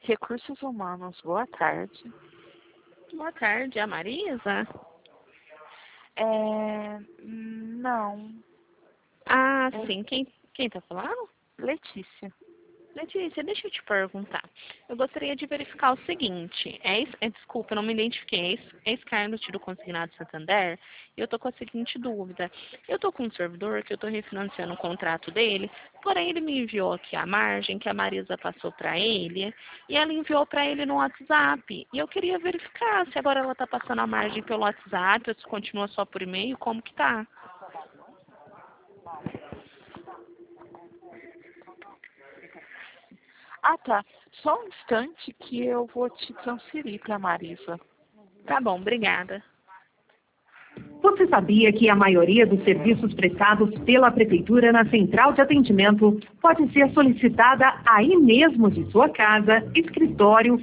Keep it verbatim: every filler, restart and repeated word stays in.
Recursos Humanos, boa tarde. Boa tarde, a Marisa? É... Não. Ah, É sim. Quem, quem tá falando? Letícia. Letícia, deixa eu te perguntar. Eu gostaria de verificar o seguinte. É, es- é, desculpa, eu não me identifiquei. É esse Carlos Tiro Consignado Santander. E eu tô com a seguinte dúvida. Eu tô com um servidor que eu tô refinanciando o contrato dele, porém ele me enviou aqui a margem que a Marisa passou para ele e ela enviou para ele no WhatsApp. E eu queria verificar se agora ela tá passando a margem pelo WhatsApp ou se continua só por e-mail, como que tá? Ah, tá. Só um instante que eu vou te transferir para Marisa. Tá bom, obrigada. Você sabia que a maioria dos serviços prestados pela Prefeitura na Central de Atendimento pode ser solicitada aí mesmo de sua casa, escritório,